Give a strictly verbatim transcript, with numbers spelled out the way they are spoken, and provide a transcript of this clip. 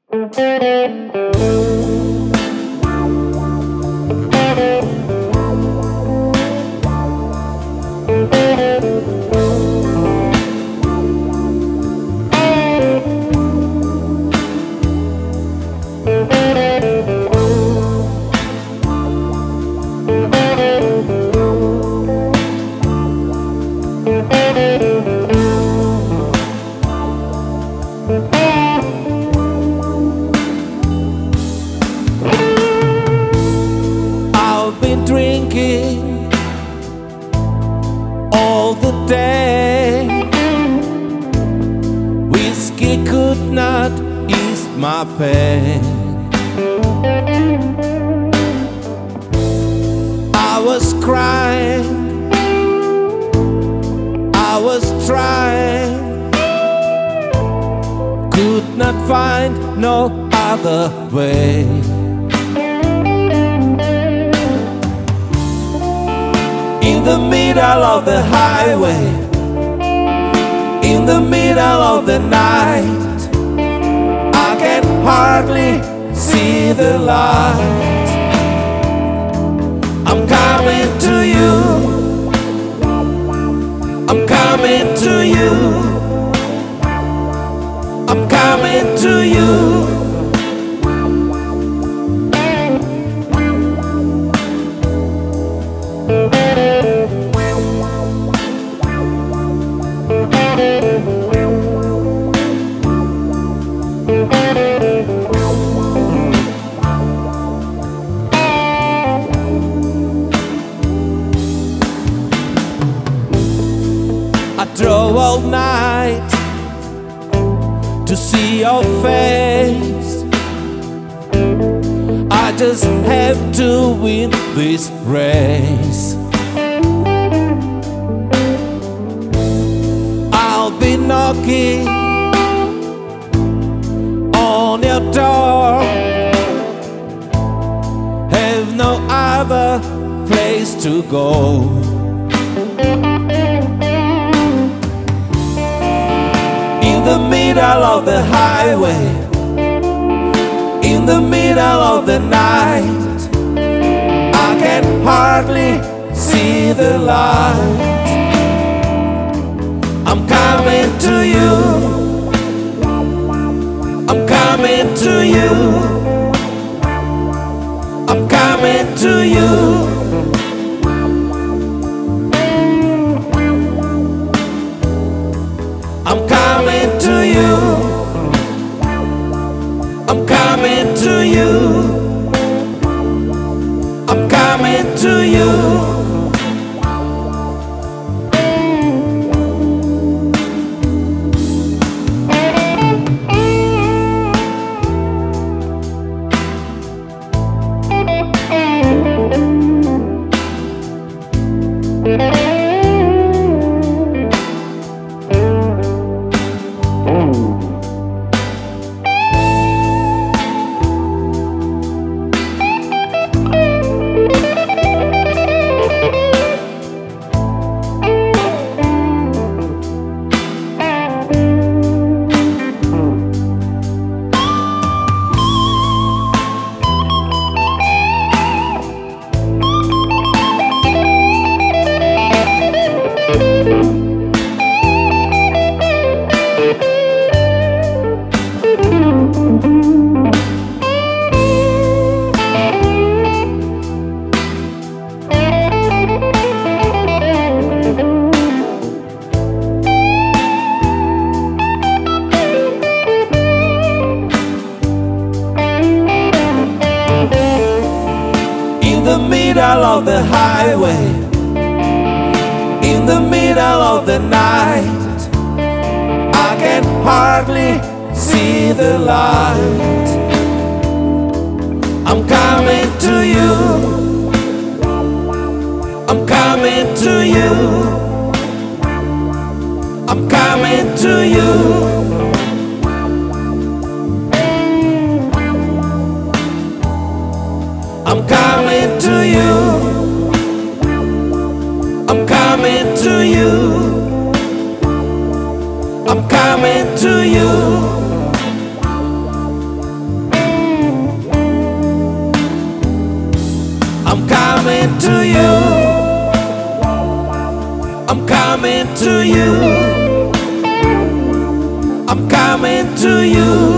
I've been drinking all the day. Whiskey could not ease my pain. I was crying, I was trying, could not find no other way. In the middle of the highway, in the middle of the night, I can hardly see the light. I'm coming to you, I'm coming to you, I'm coming to you. I drove all night to see your face. I just have to win this race. I'll be knocking on your door, have no other place to go. In the middle of the highway, in the middle of the night, I can hardly see the light. I'm coming to you, I'm coming to you, I'm coming to you. I'm coming to you, I'm coming to you, I'm coming to you. In the middle of the highway, in the middle of the night, I can hardly see the light. I'm coming to you, I'm coming to you, I'm coming to you. I'm coming to you, I'm coming to you, I'm coming to you. to you. I'm coming to you.